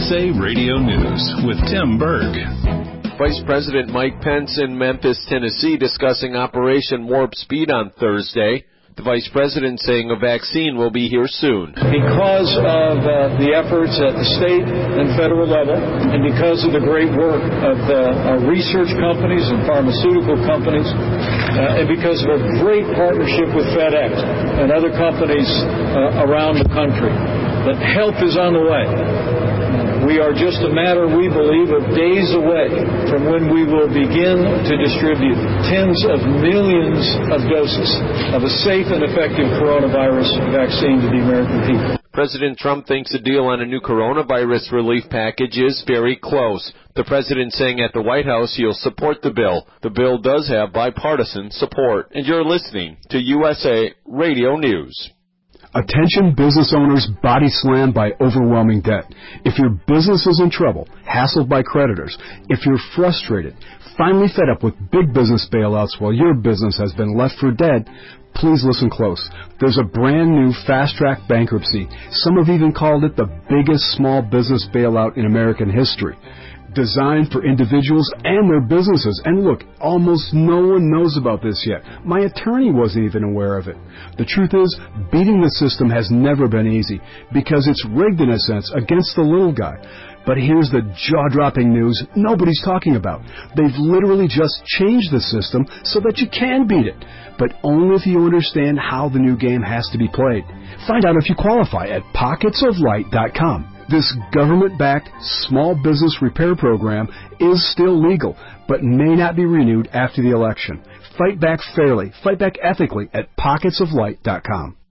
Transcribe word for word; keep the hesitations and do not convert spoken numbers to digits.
S A Radio News with Tim Berg. Vice President Mike Pence in Memphis, Tennessee, discussing Operation Warp Speed on Thursday. The Vice President saying a vaccine will be here soon. Because of uh, the efforts at the state and federal level, and because of the great work of the, our research companies and pharmaceutical companies, uh, and because of a great partnership with FedEx and other companies uh, around the country, that help is on the way. We are just a matter, we believe, of days away from when we will begin to distribute tens of millions of doses of a safe and effective coronavirus vaccine to the American people. President Trump thinks a deal on a new coronavirus relief package is very close. The president saying at the White House he'll support the bill. The bill does have bipartisan support. And you're listening to U S A Radio News. Attention business owners body slammed by overwhelming debt. If your business is in trouble, hassled by creditors, if you're frustrated, finally fed up with big business bailouts while your business has been left for dead, please listen close. There's a brand new fast-track bankruptcy. Some have even called it the biggest small business bailout in American history. Designed for individuals and their businesses. And look, almost no one knows about this yet. My attorney wasn't even aware of it. The truth is, beating the system has never been easy because it's rigged in a sense against the little guy. But here's the jaw-dropping news nobody's talking about. They've literally just changed the system so that you can beat it, but only if you understand how the new game has to be played. Find out if you qualify at pockets of light dot com. This government-backed small business repair program is still legal, but may not be renewed after the election. Fight back fairly, fight back ethically at pockets of light dot com.